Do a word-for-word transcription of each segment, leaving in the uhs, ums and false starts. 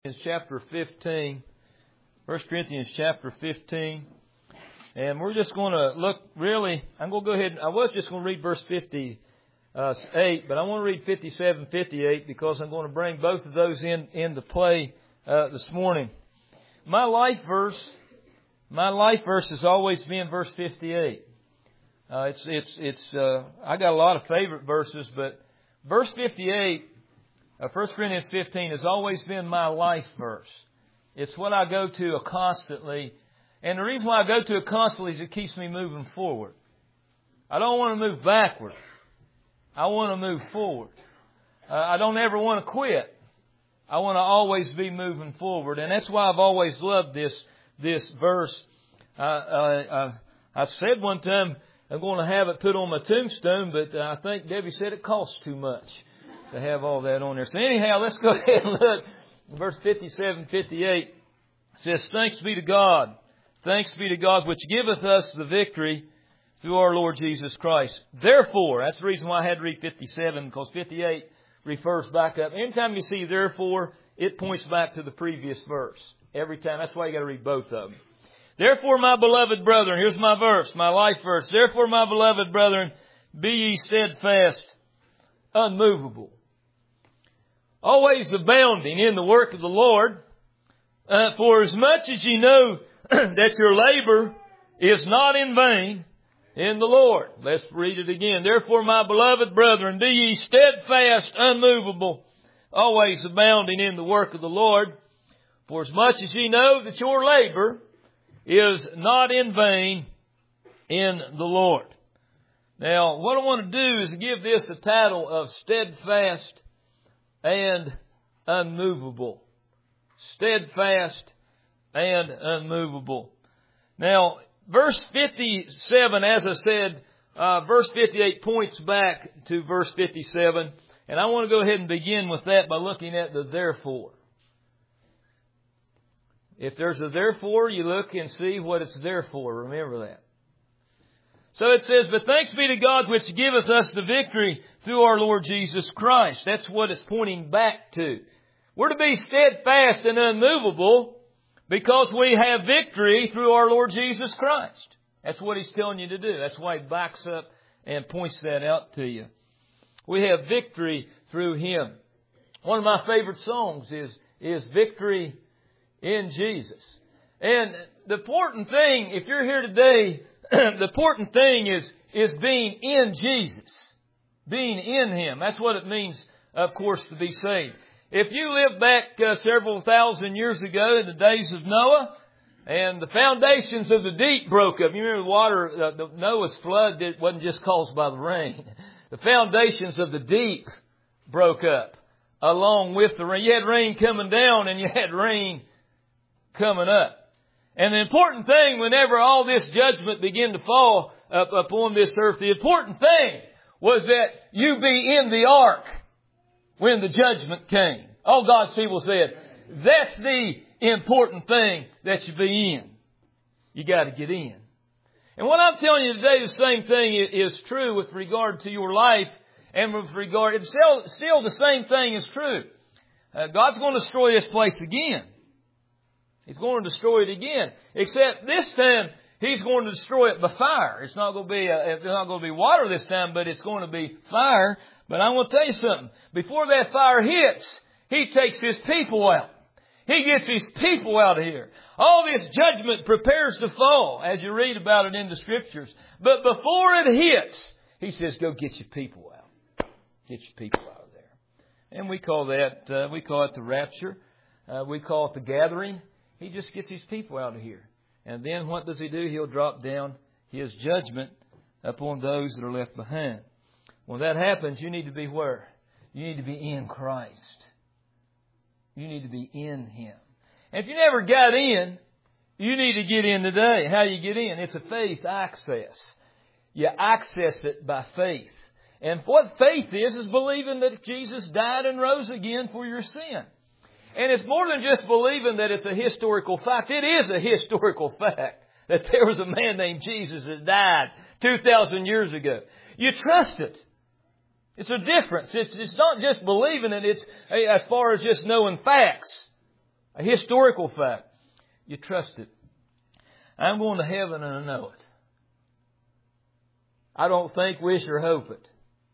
Corinthians chapter fifteen. First Corinthians chapter fifteen. And we're just going to look, really, I'm going to go ahead, I was just going to read verse fifty-eight, but I want to read fifty-seven, fifty-eight, because I'm going to bring both of those in into play uh, this morning. My life verse, my life verse has always been verse fifty-eight. Uh, it's, it's, it's, uh, I got a lot of favorite verses, but verse fifty-eight, uh, First Corinthians fifteen has always been my life verse. It's what I go to constantly. And the reason why I go to it constantly is it keeps me moving forward. I don't want to move backward. I want to move forward. Uh, I don't ever want to quit. I want to always be moving forward. And that's why I've always loved this, this verse. Uh, uh, I said one time I'm going to have it put on my tombstone, but I think Debbie said it costs too much to have all that on there. So anyhow, let's go ahead and look. Verse fifty-seven, fifty-eight says, "Thanks be to God. Thanks be to God, which giveth us the victory through our Lord Jesus Christ. Therefore," that's the reason why I had to read fifty-seven, because fifty-eight refers back up. Anytime you see therefore, it points back to the previous verse. Every time. That's why you got to read both of them. "Therefore, my beloved brethren," here's my verse, my life verse. "Therefore, my beloved brethren, be ye steadfast, unmovable, always abounding in the work of the Lord, uh, for as much as ye know that your labor is not in vain in the Lord." Let's read it again. "Therefore, my beloved brethren, be ye steadfast, unmovable, always abounding in the work of the Lord, for as much as ye know that your labor is not in vain in the Lord." Now, what I want to do is give this the title of steadfast and unmovable. Steadfast and unmovable. Now, verse fifty-seven, as I said, uh, verse fifty-eight points back to verse fifty-seven. And I want to go ahead and begin with that by looking at the therefore. If there's a therefore, you look and see what it's there for. Remember that. So it says, "But thanks be to God which giveth us the victory through our Lord Jesus Christ." That's what it's pointing back to. We're to be steadfast and unmovable because we have victory through our Lord Jesus Christ. That's what He's telling you to do. That's why He backs up and points that out to you. We have victory through Him. One of my favorite songs is, is Victory in Jesus. And the important thing, if you're here today, the important thing is, is being in Jesus. Being in Him. That's what it means, of course, to be saved. If you live back uh, several thousand years ago in the days of Noah, and the foundations of the deep broke up. You remember the water, uh, the Noah's flood it wasn't just caused by the rain. The foundations of the deep broke up along with the rain. You had rain coming down and you had rain coming up. And the important thing, whenever all this judgment began to fall up upon this earth, the important thing was that you be in the ark when the judgment came. All God's people said, that's the important thing that you be in. You got to get in. And what I'm telling you today, the same thing is true with regard to your life, and with regard, it's still, still the same thing is true. Uh, God's going to destroy this place again. He's going to destroy it again. Except this time, He's going to destroy it by fire. It's not going to be a, it's not going to be water this time, but it's going to be fire. But I want to tell you something. Before that fire hits, He takes His people out. He gets His people out of here. All this judgment prepares to fall, as you read about it in the Scriptures. But before it hits, He says, go get your people out. Get your people out of there. And we call that, uh, we call it the rapture. Uh, we call it the gathering. He just gets His people out of here. And then what does He do? He'll drop down His judgment upon those that are left behind. When that happens, you need to be where? You need to be in Christ. You need to be in Him. And if you never got in, you need to get in today. How do you get in? It's a faith access. You access it by faith. And what faith is, is believing that Jesus died and rose again for your sin. And it's more than just believing that it's a historical fact. It is a historical fact that there was a man named Jesus that died two thousand years ago. You trust it. It's a difference. It's, it's not just believing it. It's as far as just knowing facts. A historical fact. You trust it. I'm going to heaven and I know it. I don't think, wish, or hope it.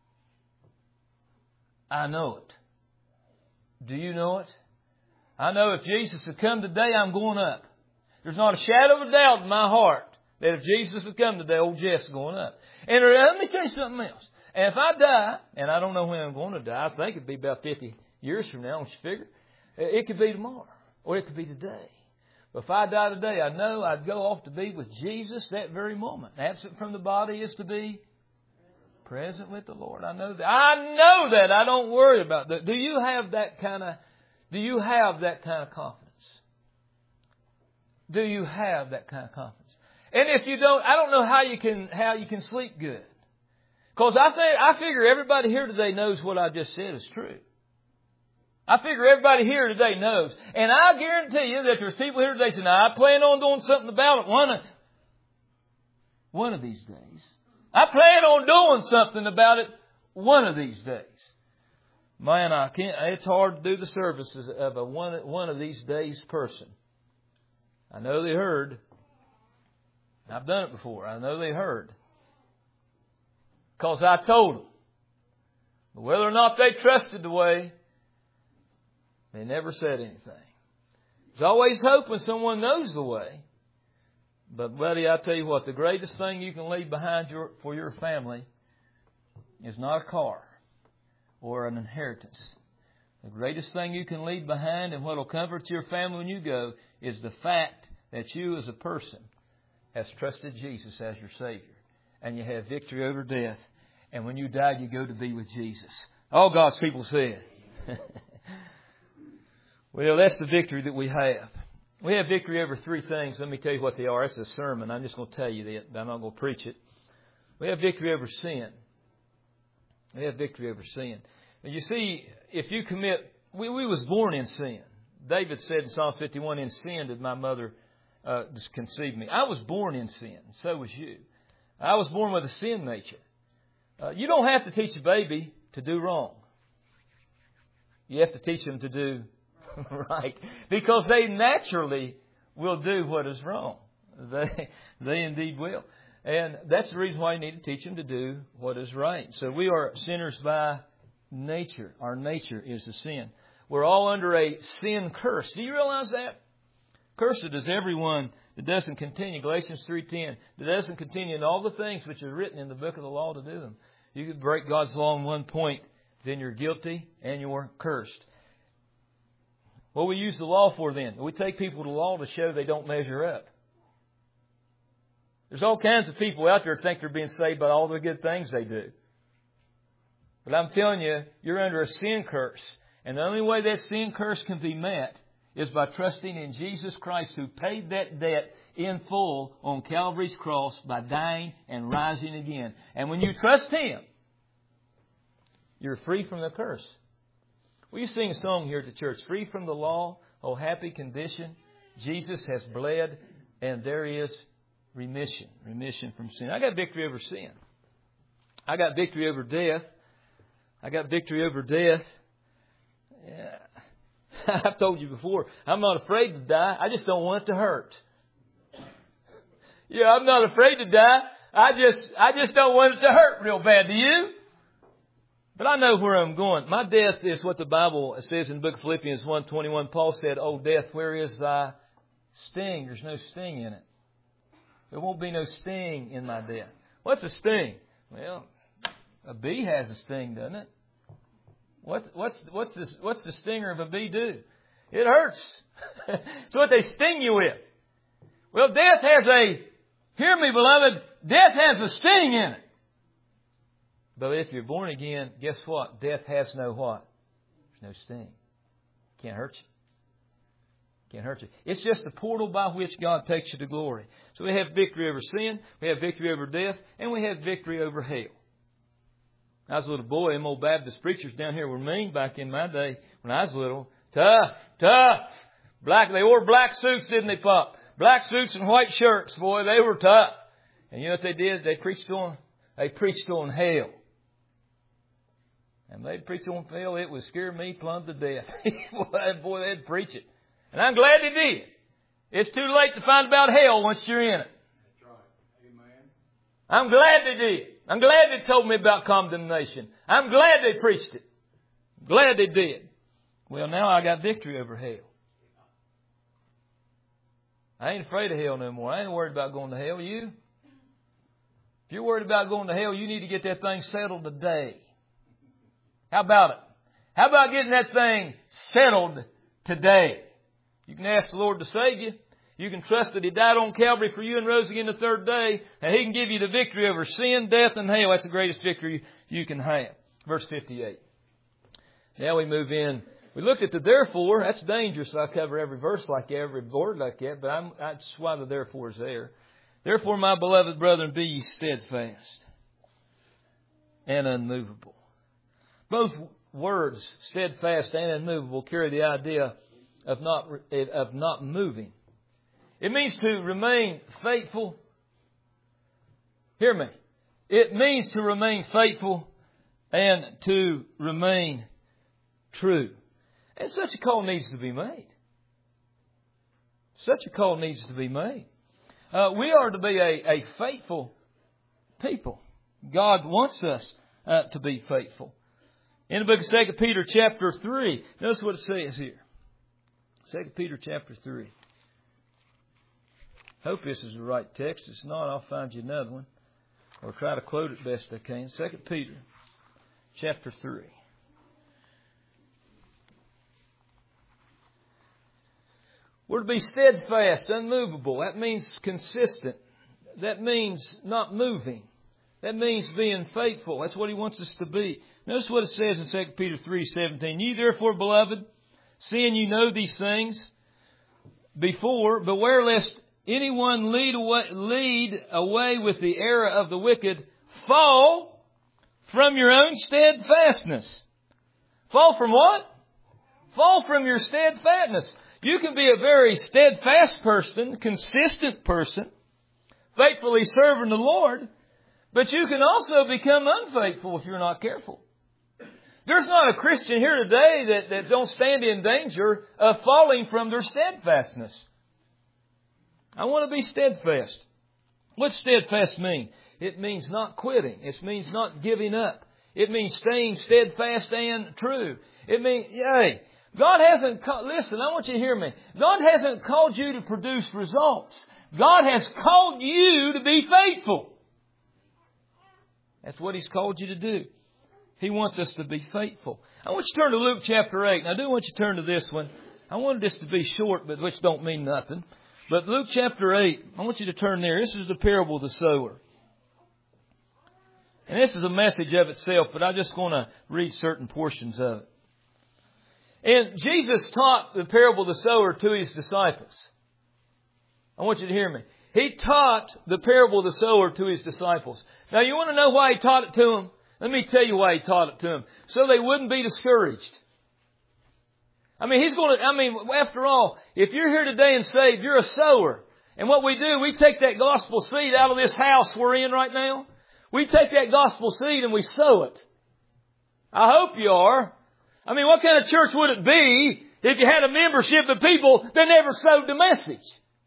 I know it. Do you know it? I know if Jesus had come today, I'm going up. There's not a shadow of a doubt in my heart that if Jesus had come today, old Jeff's is going up. And let me tell you something else. And if I die, and I don't know when I'm going to die, I think it'd be about fifty years from now, don't you figure? It could be tomorrow, or it could be today. But if I die today, I know I'd go off to be with Jesus that very moment. Absent from the body is to be present with the Lord. I know that. I know that. I don't worry about that. Do you have that kind of, do you have that kind of confidence? Do you have that kind of confidence? And if you don't, I don't know how you can, how you can sleep good. Because I think, I figure everybody here today knows what I just said is true. I figure everybody here today knows. And I guarantee you that there's people here today saying, I plan on doing something about it one of, one of these days. I plan on doing something about it one of these days. Man, I can't, it's hard to do the services of a one, one of these days person. I know they heard. I've done it before. I know they heard. Because I told them. But whether or not they trusted the way, they never said anything. There's always hope when someone knows the way. But buddy, I tell you what, the greatest thing you can leave behind your, for your family is not a car or an inheritance. The greatest thing you can leave behind and what will comfort your family when you go is the fact that you as a person has trusted Jesus as your Savior. And you have victory over death. And when you die, you go to be with Jesus. All God's people said. Well, that's the victory that we have. We have victory over three things. Let me tell you what they are. It's a sermon. I'm just going to tell you that, but I'm not going to preach it. We have victory over sin. We have victory over sin. And you see, if you commit, we, we was born in sin. David said in Psalm fifty-one, in sin did my mother uh, conceive me. I was born in sin. So was you. I was born with a sin nature. Uh, you don't have to teach a baby to do wrong. You have to teach them to do right. Because they naturally will do what is wrong. They, they indeed will. And that's the reason why you need to teach them to do what is right. So we are sinners by nature. Our nature is a sin. We're all under a sin curse. Do you realize that? Cursed is everyone that doesn't continue. Galatians three ten. That doesn't continue in all the things which are written in the book of the law to do them. You could break God's law in one point, then you're guilty and you're cursed. What do we use the law for then? We take people to law to show they don't measure up. There's all kinds of people out there that think they're being saved by all the good things they do. But I'm telling you, you're under a sin curse. And the only way that sin curse can be met is by trusting in Jesus Christ, who paid that debt in full on Calvary's cross by dying and rising again. And when you trust Him, you're free from the curse. We sing a song here at the church, free from the law, oh happy condition. Jesus has bled and there is remission. Remission from sin. I got victory over sin. I got victory over death. I got victory over death. Yeah. I've told you before, I'm not afraid to die. I just don't want it to hurt. Yeah, I'm not afraid to die. I just, I just don't want it to hurt real bad. Do you? But I know where I'm going. My death is what the Bible says in the book of Philippians one twenty-one. Paul said, "Oh death, where is thy sting?" There's no sting in it. There won't be no sting in my death. What's a sting? Well, a bee has a sting, doesn't it? What, what's, what's, this, what's the stinger of a bee do? It hurts. It's what they sting you with. Well, death has a, hear me beloved, death has a sting in it. But if you're born again, guess what? Death has no what? There's no sting. Can't hurt you. Can't hurt you. It's just the portal by which God takes you to glory. So we have victory over sin, we have victory over death, and we have victory over hell. I was a little boy, them old Baptist preachers down here were mean back in my day when I was little. Tough, tough. Black, they wore black suits, didn't they, Pop? Black suits and white shirts, boy, they were tough. And you know what they did? They preached on, they preached on hell. And they'd preach on hell, it would scare me plumb to death. boy, boy, they'd preach it. And I'm glad they did. It's too late to find about hell once you're in it. That's right. Amen. I'm glad they did. I'm glad they told me about condemnation. I'm glad they preached it. I'm glad they did. Well, now I got victory over hell. I ain't afraid of hell no more. I ain't worried about going to hell. You? If you're worried about going to hell, you need to get that thing settled today. How about it? How about getting that thing settled today? You can ask the Lord to save you. You can trust that He died on Calvary for you and rose again the third day. And He can give you the victory over sin, death, and hell. That's the greatest victory you can have. Verse fifty-eight. Now we move in. We looked at the therefore. That's dangerous. I cover every verse like that, every word like that. But I'm, that's why the therefore is there. Therefore, my beloved brethren, be ye steadfast and unmovable. Both words, steadfast and unmovable, carry the idea of not, of not moving. It means to remain faithful. Hear me. It means to remain faithful and to remain true. And such a call needs to be made. Such a call needs to be made. Uh, we are to be a, a faithful people. God wants us uh, to be faithful. In the book of Second Peter chapter three, notice what it says here. Second Peter chapter three. Hope this is the right text. If it's not, I'll find you another one. Or try to quote it best I can. Second Peter chapter three. We're to be steadfast, unmovable. That means consistent. That means not moving. That means being faithful. That's what He wants us to be. Notice what it says in Second Peter three seventeen. Ye therefore, beloved, seeing you know these things before, beware lest anyone lead away, lead away with the error of the wicked, fall from your own steadfastness. Fall from what? Fall from your steadfastness. You can be a very steadfast person, consistent person, faithfully serving the Lord, but you can also become unfaithful if you're not careful. There's not a Christian here today that, that don't stand in danger of falling from their steadfastness. I want to be steadfast. What steadfast mean? It means not quitting. It means not giving up. It means staying steadfast and true. It means, yay. God hasn't, listen, I want you to hear me. God hasn't called you to produce results. God has called you to be faithful. That's what He's called you to do. He wants us to be faithful. I want you to turn to Luke chapter eight. And I do want you to turn to this one. I wanted this to be short, but which don't mean nothing. But Luke chapter eight, I want you to turn there. This is the parable of the sower. And this is a message of itself, but I'm just going to read certain portions of it. And Jesus taught the parable of the sower to His disciples. I want you to hear me. He taught the parable of the sower to His disciples. Now, you want to know why He taught it to them? Let me tell you why He taught it to them. So they wouldn't be discouraged. I mean, He's going to, I mean, after all, if you're here today and saved, you're a sower. And what we do, we take that gospel seed out of this house we're in right now. We take that gospel seed and we sow it. I hope you are. I mean, what kind of church would it be if you had a membership of people that never sowed the message?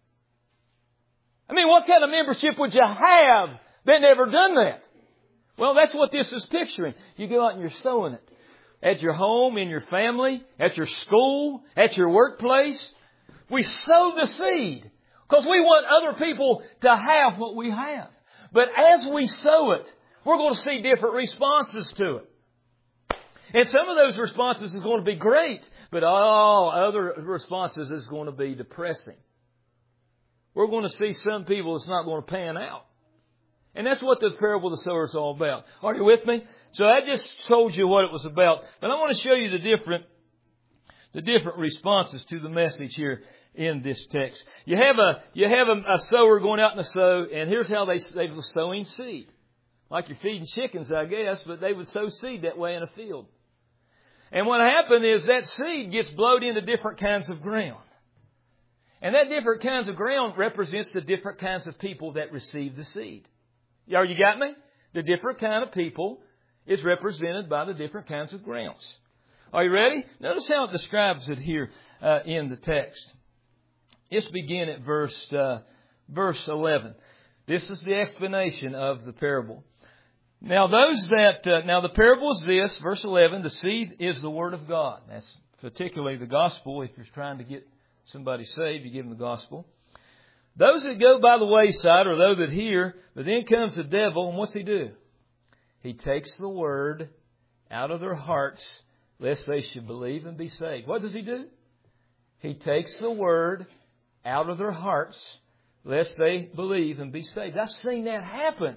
I mean, what kind of membership would you have that never done that? Well, that's what this is picturing. You go out and you're sowing it. At your home, in your family, at your school, at your workplace. We sow the seed because we want other people to have what we have. But as we sow it, we're going to see different responses to it. And some of those responses is going to be great, but all other responses is going to be depressing. We're going to see some people it's not going to pan out. And that's what the parable of the sower is all about. Are you with me? So I just told you what it was about, but I want to show you the different, the different responses to the message here in this text. You have a, you have a, a sower going out in the sow, and here's how they, they were sowing seed. Like you're feeding chickens, I guess, but they would sow seed that way in a field. And what happened is that seed gets blowed into different kinds of ground. And that different kinds of ground represents the different kinds of people that receive the seed. Are you got me? The different kind of people is represented by the different kinds of grounds. Are you ready? Notice how it describes it here uh, in the text. Let's begin at verse uh, verse eleven. This is the explanation of the parable. Now those that uh, now the parable is this, verse eleven. The seed is the word of God. That's particularly the gospel. If you're trying to get somebody saved, you give them the gospel. Those that go by the wayside are those that hear, but then comes the devil, and what's he do? He takes the word out of their hearts, lest they should believe and be saved. What does he do? He takes the word out of their hearts, lest they believe and be saved. I've seen that happen.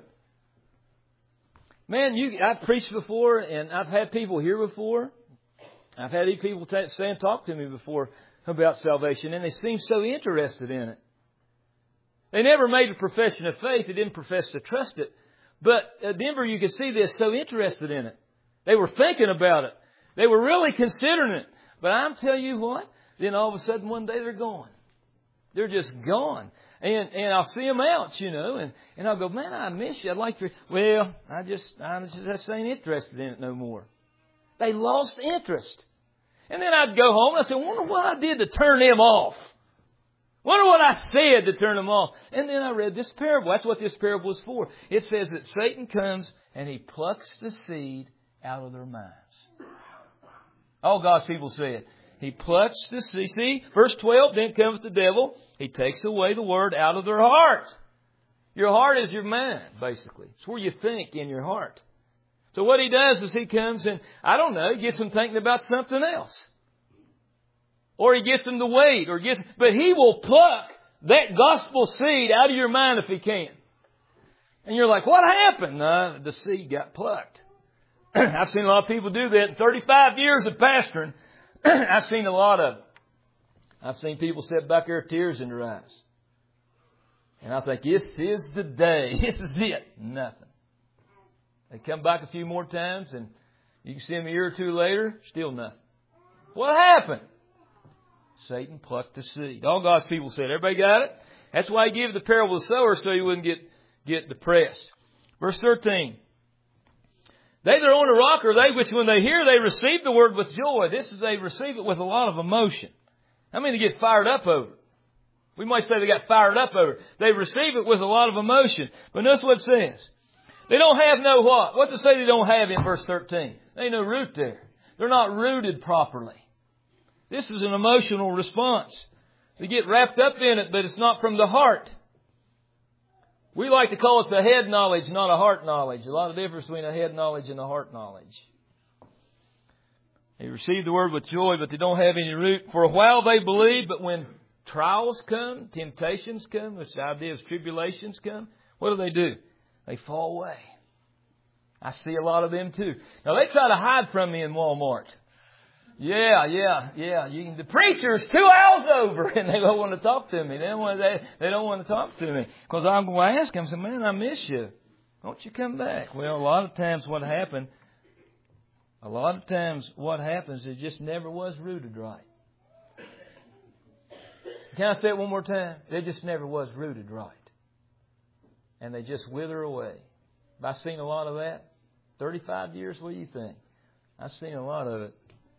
Man, you, I've preached before, and I've had people here before. I've had people t- say and talk to me before about salvation, and they seem so interested in it. They never made a profession of faith. They didn't profess to trust it. But at Denver, you could see they're so interested in it. They were thinking about it. They were really considering it. But I'm telling you what, then all of a sudden one day they're gone. They're just gone. And and I'll see them out, you know, and, and I'll go, man, I miss you. I'd like to. Well, I just, I just ain't interested in it no more. They lost interest. And then I'd go home and I'd say, wonder what I did to turn them off. Wonder what I said to turn them off. And then I read this parable. That's what this parable is for. It says that Satan comes and he plucks the seed out of their minds. All God's people say it. He plucks the seed. See, verse twelve, then comes the devil. He takes away the word out of their heart. Your heart is your mind, basically. It's where you think in your heart. So what he does is he comes and, I don't know, gets them thinking about something else. Or he gets them to wait, or gets, but he will pluck that gospel seed out of your mind if he can. And you're like, what happened? No, the seed got plucked. I've seen a lot of people do that in thirty-five years of pastoring. I've seen a lot of it. I've seen people sit back there with tears in their eyes. And I think, this is the day. This is it. Nothing. They come back a few more times and you can see them a year or two later, still nothing. What happened? Satan plucked the seed. All God's people said, everybody got it? That's why he gave the parable of the sower, so you wouldn't get, get depressed. Verse thirteen. They that are on the rock are they which when they hear, they receive the word with joy. This is they receive it with a lot of emotion. I mean, they get fired up over it. We might say they got fired up over it. They receive it with a lot of emotion. But notice what it says. They don't have no what? What's it say they don't have in verse thirteen? There ain't no root there. They're not rooted properly. This is an emotional response. They get wrapped up in it, but it's not from the heart. We like to call it the head knowledge, not a heart knowledge. A lot of difference between a head knowledge and a heart knowledge. They receive the word with joy, but they don't have any root. For a while they believe, but when trials come, temptations come, which the idea is tribulations come, what do they do? They fall away. I see a lot of them too. Now they try to hide from me in Walmart. Yeah, yeah, yeah. You can, the preacher's two hours over, and they don't want to talk to me. They don't want, they, they don't want to talk to me because I'm going to ask them. I say, man, I miss you. Don't you come back? Well, a lot of times what happened, a lot of times what happens, it just never was rooted right. Can I say it one more time? It just never was rooted right, and they just wither away. Have I seen a lot of that? Thirty-five years. What do you think? I've seen a lot of it.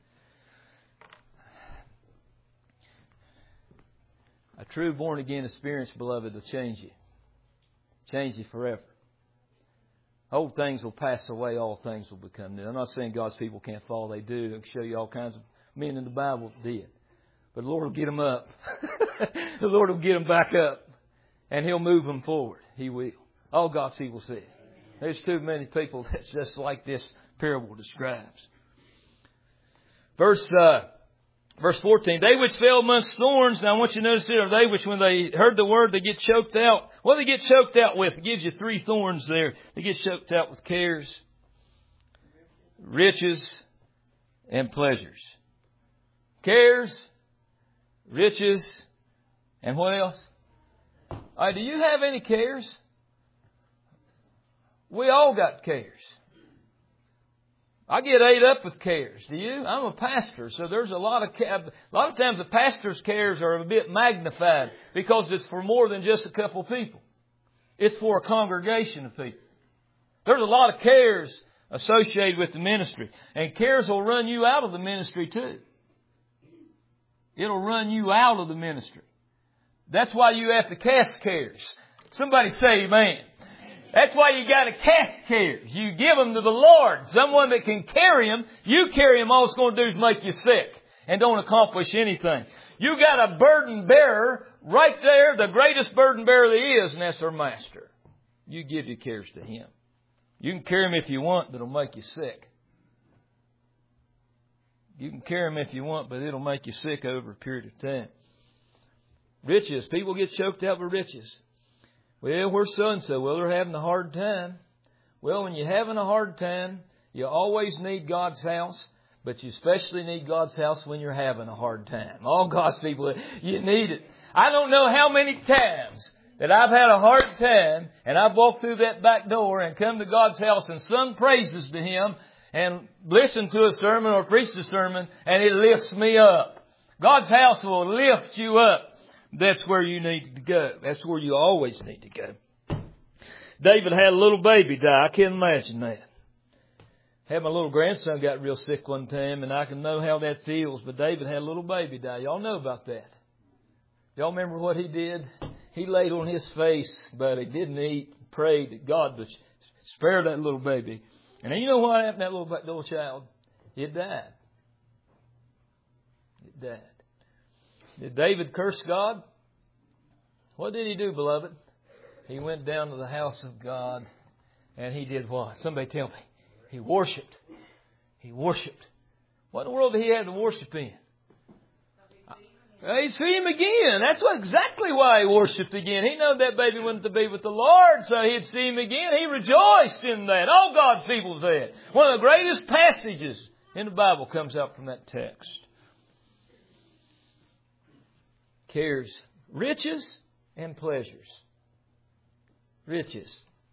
A true born-again experience, beloved, will change you. Change you forever. Old things will pass away. All things will become new. I'm not saying God's people can't fall. They do. I can show you all kinds of men in the Bible did. But the Lord will get them up. The Lord will get them back up. And He'll move them forward. He will. All God's people said. There's too many people that's just like this parable describes. Verse... Uh, Verse fourteen, they which fell amongst thorns. Now I want you to notice here, are they which when they heard the word, they get choked out. What do they get choked out with? It gives you three thorns there. They get choked out with cares, riches, and pleasures. Cares, riches, and what else? All right, do you have any cares? We all got cares. I get ate up with cares. Do you? I'm a pastor, so there's a lot of a lot of times the pastor's cares are a bit magnified because it's for more than just a couple of people. It's for a congregation of people. There's a lot of cares associated with the ministry. And cares will run you out of the ministry too. It'll run you out of the ministry. That's why you have to cast cares. Somebody say amen. That's why you got to cast cares. You give them to the Lord. Someone that can carry them. You carry them, all it's going to do is make you sick and don't accomplish anything. You got a burden bearer right there, the greatest burden bearer there is, and that's our Master. You give your cares to Him. You can carry them if you want, but it'll make you sick. You can carry them if you want, but it'll make you sick over a period of time. Riches. People get choked out with riches. Well, where's so-and-so? Well, they're having a hard time. Well, when you're having a hard time, you always need God's house, but you especially need God's house when you're having a hard time. All God's people, you need it. I don't know how many times that I've had a hard time and I've walked through that back door and come to God's house and sung praises to Him and listened to a sermon or preached a sermon, and it lifts me up. God's house will lift you up. That's where you need to go. That's where you always need to go. David had a little baby die. I can't imagine that. Had my little grandson got real sick one time, and I can know how that feels. But David had a little baby die. Y'all know about that. Y'all remember what he did? He laid on his face, but he didn't eat. Prayed that God would spare that little baby. And then you know what happened to that little, little child? It died. It died. Did David curse God? What did he do, beloved? He went down to the house of God and he did what? Somebody tell me. He worshipped. He worshipped. What in the world did he have to worship in? He'd see him again. That's what exactly why he worshipped again. He knew that baby went to be with the Lord, so he'd see him again. He rejoiced in that. All God's people said. One of the greatest passages in the Bible comes out from that text. Cares, riches and pleasures. Riches.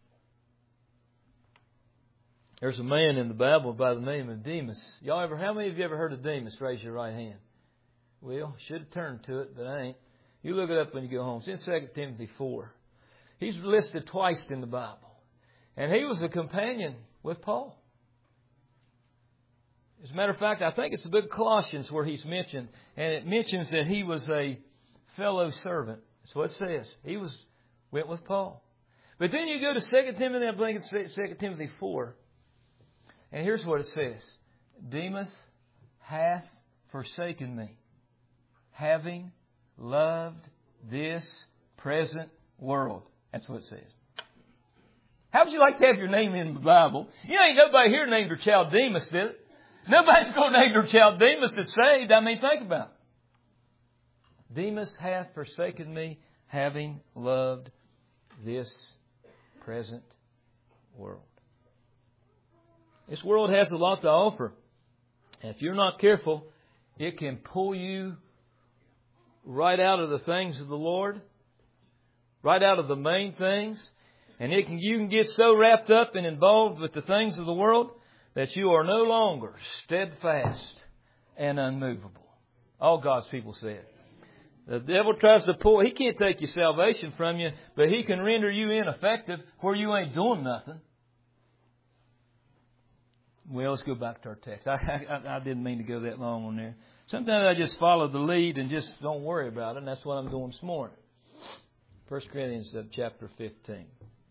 There's a man in the Bible by the name of Demas. Y'all ever? How many of you ever heard of Demas? Raise your right hand. Well, should have turned to it, but I ain't. You look it up when you go home. It's in Second Timothy four. He's listed twice in the Bible, and he was a companion with Paul. As a matter of fact, I think it's the book of Colossians where he's mentioned, and it mentions that he was a fellow servant. That's what it says. He was went with Paul. But then you go to Second Timothy, I believe it's Second Timothy four. And here's what it says. Demas hath forsaken me, having loved this present world. That's what it says. How would you like to have your name in the Bible? You know, ain't nobody here named their child Demas, did it? Nobody's going to name their child Demas that's saved. I mean, think about it. Demas hath forsaken me, having loved this present world. This world has a lot to offer. And if you're not careful, it can pull you right out of the things of the Lord, right out of the main things. And it can, you can get so wrapped up and involved with the things of the world that you are no longer steadfast and unmovable. All God's people said. The devil tries to pull, he can't take your salvation from you, but he can render you ineffective where you ain't doing nothing. Well, let's go back to our text. I, I, I didn't mean to go that long on there. Sometimes I just follow the lead and just don't worry about it, and that's what I'm doing this morning. First Corinthians chapter fifteen.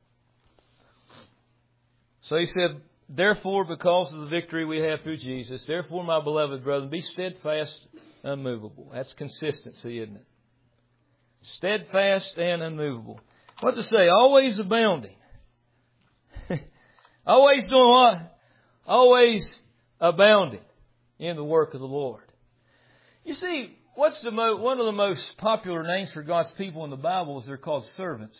So he said, therefore, because of the victory we have through Jesus, therefore, my beloved brethren, be steadfast, unmovable. That's consistency, isn't it? Steadfast and unmovable. What's it say? Always abounding. Always doing what? Always abounding in the work of the Lord. You see, what's the mo- one of the most popular names for God's people in the Bible is they're called servants.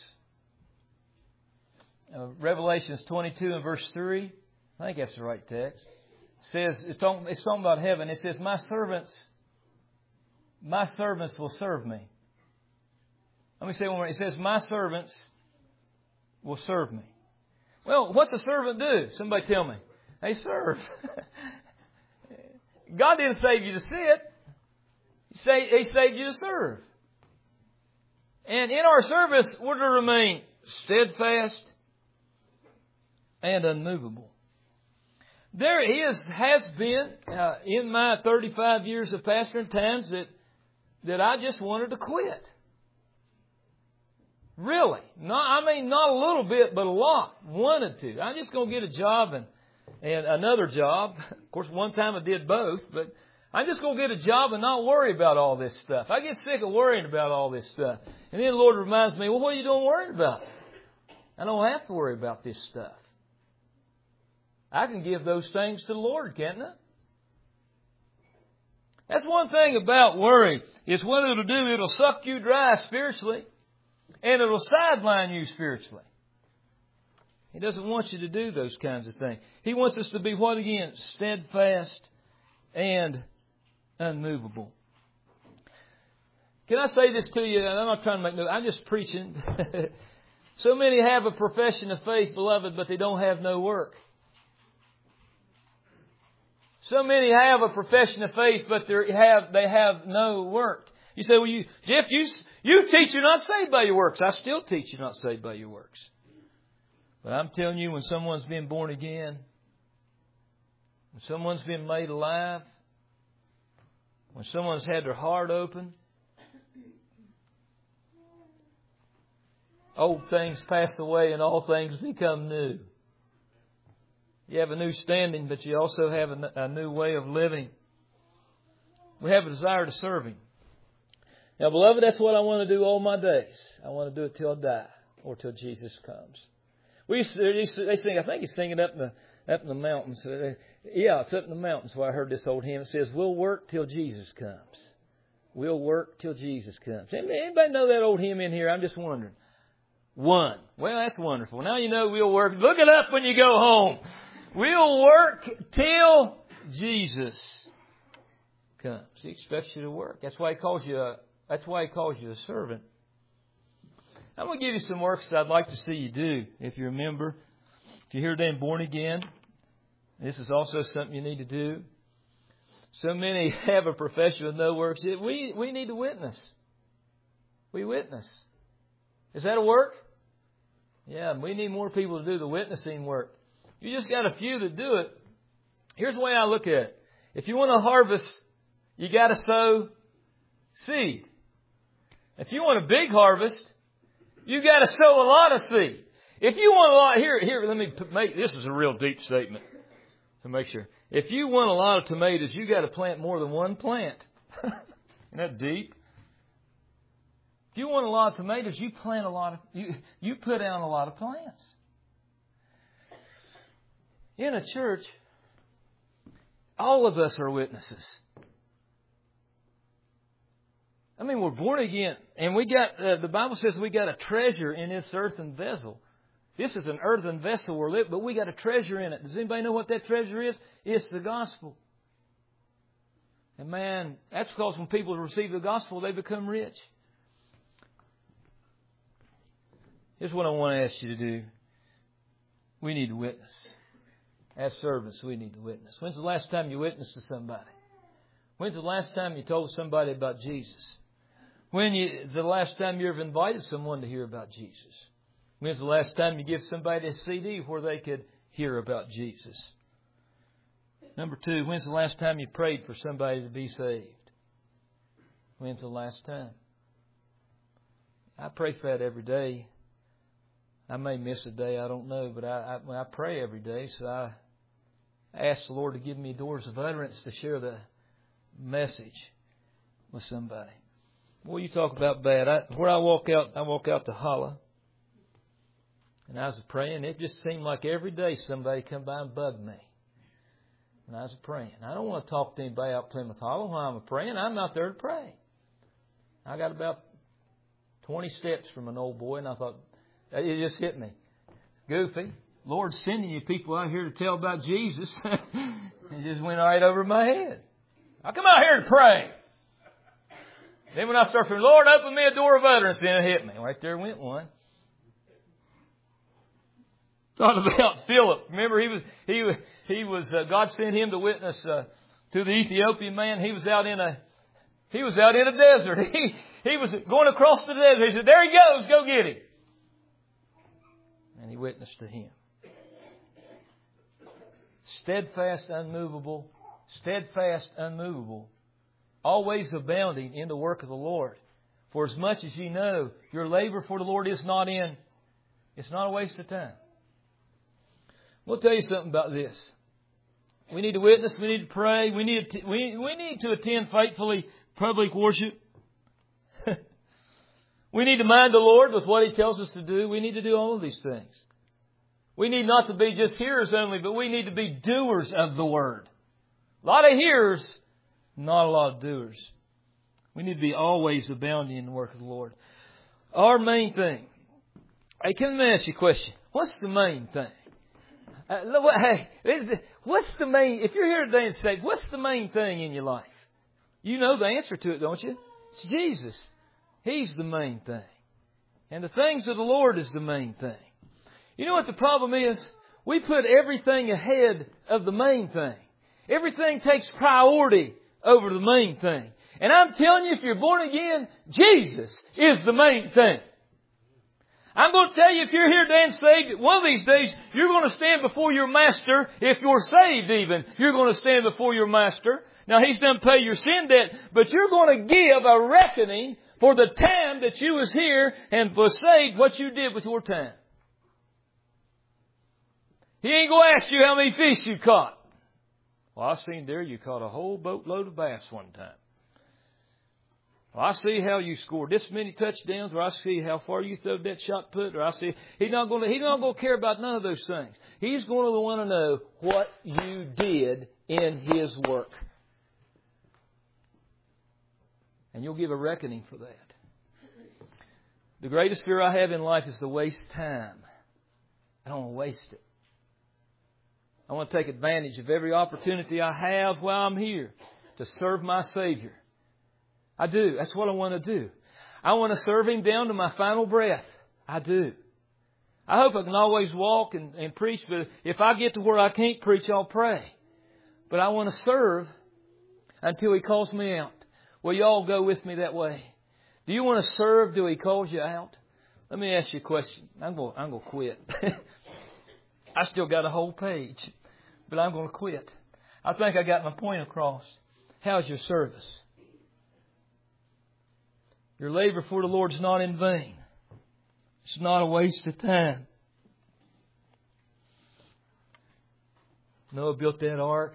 Uh, Revelations twenty-two and verse three. I think that's the right text. It says, it's talking, it's talking about heaven. It says, my servants, my servants will serve me. Let me say one more. It says, my servants will serve me. Well, what's a servant do? Somebody tell me. They serve. God didn't save you to sit. He saved, he saved you to serve. And in our service, we're to remain steadfast and unmovable. There is, has been, uh, in my thirty-five years of pastoring, times that, that I just wanted to quit. Really. Not, I mean, not a little bit, but a lot. Wanted to. I'm just going to get a job and, and another job. Of course, one time I did both, but I'm just going to get a job and not worry about all this stuff. I get sick of worrying about all this stuff. And then the Lord reminds me, well, what are you doing worrying about? I don't have to worry about this stuff. I can give those things to the Lord, can't I? That's one thing about worry, is what it'll do, it'll suck you dry spiritually, and it'll sideline you spiritually. He doesn't want you to do those kinds of things. He wants us to be what again? Steadfast and unmovable. Can I say this to you? And I'm not trying to make no, I'm just preaching. So many have a profession of faith, beloved, but they don't have no work. So many have a profession of faith, but they have they have no work. You say, well, you, Jeff, you, you teach you're not saved by your works. I still teach you're not saved by your works. But I'm telling you, when someone's been born again, when someone's been made alive, when someone's had their heart open, old things pass away and all things become new. You have a new standing, but you also have a, a new way of living. We have a desire to serve Him. Now, beloved, that's what I want to do all my days. I want to do it till I die or till Jesus comes. We used to, they sing, I think he's singing up in the up in the mountains. Yeah, it's up in the mountains where I heard this old hymn. It says, we'll work till Jesus comes. We'll work till Jesus comes. Anybody know that old hymn in here? I'm just wondering. One. Well, that's wonderful. Now you know we'll work. Look it up when you go home. We'll work till Jesus comes. He expects you to work. That's why he calls you a, that's why he calls you a servant. I'm going to give you some works I'd like to see you do. If you're a member, if you're here today and born again, this is also something you need to do. So many have a profession with no works. We, we need to witness. We witness. Is that a work? Yeah, we need more people to do the witnessing work. You just got a few that do it. Here's the way I look at it. If you want to harvest, you got to sow seed. If you want a big harvest, you got to sow a lot of seed. If you want a lot, here, here, let me make, this is a real deep statement to make sure. If you want a lot of tomatoes, you got to plant more than one plant. Isn't that deep? If you want a lot of tomatoes, you plant a lot of, you, you put down a lot of plants. In a church, all of us are witnesses. I mean, we're born again, and we got, uh, the Bible says we got a treasure in this earthen vessel. This is an earthen vessel we're living, but we got a treasure in it. Does anybody know what that treasure is? It's the gospel. And man, that's because when people receive the gospel, they become rich. Here's what I want to ask you to do. We need to witness. As servants, we need to witness. When's the last time you witnessed to somebody? When's the last time you told somebody about Jesus? When you, is the last time you ever invited someone to hear about Jesus? When's the last time you give somebody a C D where they could hear about Jesus? Number two, when's the last time you prayed for somebody to be saved? When's the last time? I pray for that every day. I may miss a day, I don't know, but I, I, I pray every day, so I ask the Lord to give me doors of utterance to share the message with somebody. Boy, you talk about bad. I, where I walk out, I walk out to Holla, and I was praying. It just seemed like every day somebody come by and bugged me. And I was praying. I don't want to talk to anybody out Plymouth Hollow while I'm praying. I'm out there to pray. I got about twenty steps from an old boy, and I thought, it just hit me. Goofy. Lord's sending you people out here to tell about Jesus. It just went right over my head. I come out here to pray. Then when I start praying, Lord, open me a door of utterance, then it hit me. Right there went one. Thought about Philip. Remember, he was he was he was uh, God sent him to witness uh, to the Ethiopian man. He was out in a he was out in a desert. He he was going across the desert. He said, "There he goes. Go get him." And he witnessed to him. steadfast, unmovable, steadfast, unmovable, always abounding in the work of the Lord. For as much as ye know, your labor for the Lord is not in, it's not a waste of time. We'll tell you something about this. We need to witness, we need to pray, we need to, we, we need to attend faithfully public worship. We need to mind the Lord with what He tells us to do. We need to do all of these things. We need not to be just hearers only, but we need to be doers of the Word. A lot of hearers, not a lot of doers. We need to be always abounding in the work of the Lord. Our main thing. Hey, can I ask you a question? What's the main thing? Uh, hey, what's the main, if you're here today and say, what's the main thing in your life? You know the answer to it, don't you? It's Jesus. He's the main thing. And the things of the Lord is the main thing. You know what the problem is? We put everything ahead of the main thing. Everything takes priority over the main thing. And I'm telling you, if you're born again, Jesus is the main thing. I'm going to tell you, if you're here today and saved, one of these days, you're going to stand before your Master. If you're saved even, you're going to stand before your Master. Now, He's done pay your sin debt, but you're going to give a reckoning for the time that you was here and was saved, what you did with your time. He ain't going to ask you how many fish you caught. Well, I seen there you caught a whole boatload of bass one time. Well, I see how you scored this many touchdowns, or I see how far you throwed that shot put, or I see He's not going to He's not going to care about none of those things. He's going to want to know what you did in His work. And you'll give a reckoning for that. The greatest fear I have in life is to waste time. I don't want to waste it. I want to take advantage of every opportunity I have while I'm here to serve my Savior. I do. That's what I want to do. I want to serve Him down to my final breath. I do. I hope I can always walk and, and preach, but if I get to where I can't preach, I'll pray. But I want to serve until He calls me out. Will you all go with me that way? Do you want to serve till He calls you out? Let me ask you a question. I'm going, I'm going to quit. I still got a whole page, but I'm going to quit. I think I got my point across. How's your service? Your labor for the Lord is not in vain. It's not a waste of time. Noah built that ark.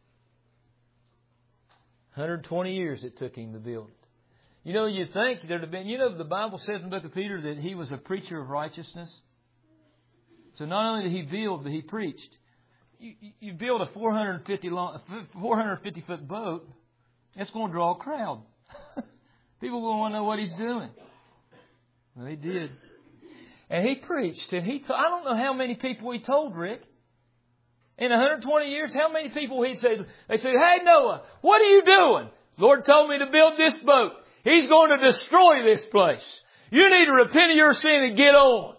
one hundred twenty years it took him to build it. You know, you'd think there'd have been, you know, the Bible says in the book of Peter that he was a preacher of righteousness. So not only did he build, but he preached. You, you build a four hundred fifty long, four hundred fifty foot boat, it's going to draw a crowd. People will want to know what he's doing. Well, he did. And he preached. And he, t- I don't know how many people he told, Rick. In one hundred twenty years, how many people he'd say, they say, hey Noah, what are you doing? Lord told me to build this boat. He's going to destroy this place. You need to repent of your sin and get on.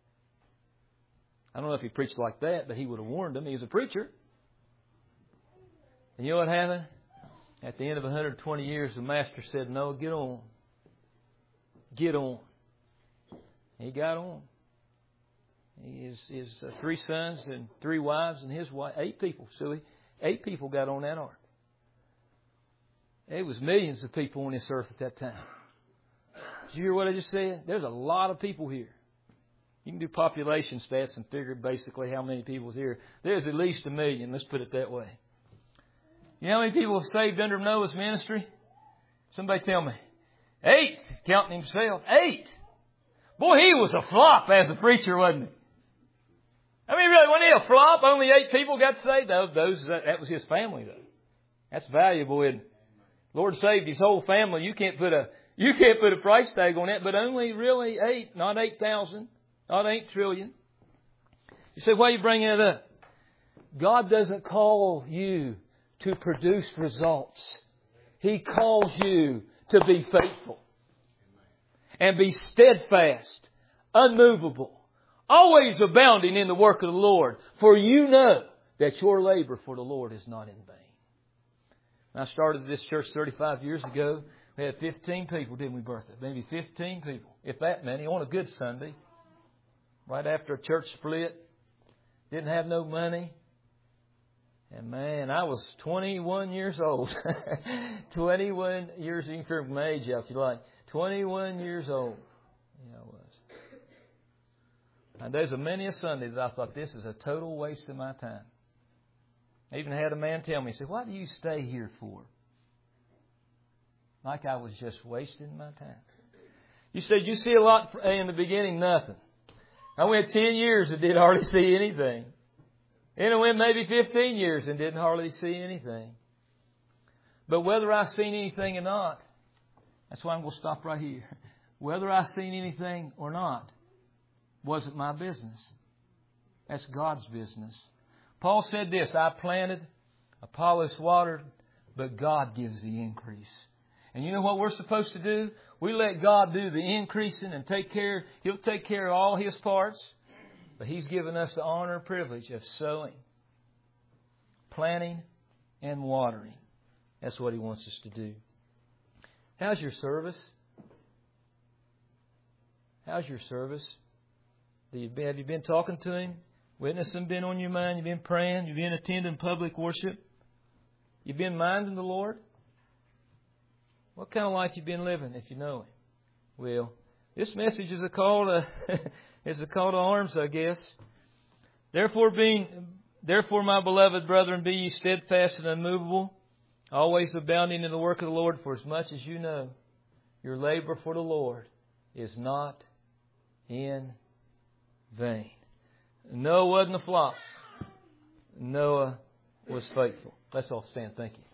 I don't know if he preached like that, but he would have warned them. He was a preacher. And you know what happened? At the end of one hundred twenty years, the master said, Noah, get on. Get on. He got on. His, his uh, three sons and three wives and his wife, eight people. So he, eight people got on that ark. It was millions of people on this earth at that time. Did you hear what I just said? There's a lot of people here. You can do population stats and figure basically how many people is here. There's at least a million, let's put it that way. You know how many people have saved under Noah's ministry? Somebody tell me. Eight, counting himself. Eight. Boy, he was a flop as a preacher, wasn't he? I mean, really, wasn't he a flop? Only eight people got saved. Those, that was his family, though. That's valuable, isn't it? Lord saved his whole family. You can't put a you can't put a price tag on that, but only really eight, not eight thousand, not eight trillion. You say, why are you bringing it up? God doesn't call you to produce results. He calls you to be faithful and be steadfast, unmovable, always abounding in the work of the Lord. For you know that your labor for the Lord is not in vain. When I started this church thirty-five years ago, we had fifteen people, didn't we, Bertha? Maybe fifteen people, if that many, on a good Sunday. Right after a church split. Didn't have no money. And man, I was twenty-one years old. twenty-one years, you can figure my age out if you like. twenty-one years old. Yeah, I was. And there's a many a Sunday that I thought, this is a total waste of my time. I even had a man tell me, he said, what do you stay here for? Like I was just wasting my time. You said, you see a lot in the beginning, nothing. I went ten years and didn't hardly see anything. And I went maybe fifteen years and didn't hardly see anything. But whether I seen anything or not, that's why I'm going to stop right here. Whether I seen anything or not wasn't my business. That's God's business. Paul said this, I planted, Apollos watered, but God gives the increase. And you know what we're supposed to do? We let God do the increasing and take care. He'll take care of all His parts. But He's given us the honor and privilege of sowing, planting, and watering. That's what He wants us to do. How's your service? How's your service? Have you been, have you been talking to Him? Witnessing been on your mind? You've been praying? You've been attending public worship? You've been minding the Lord? What kind of life you been living if you know Him? Well, this message is a call to is a call to arms, I guess. Therefore, being therefore, my beloved brethren, be ye steadfast and unmovable, always abounding in the work of the Lord. For as much as you know, your labor for the Lord is not in vain. Noah wasn't a flop. Noah was faithful. Let's all stand. Thank you.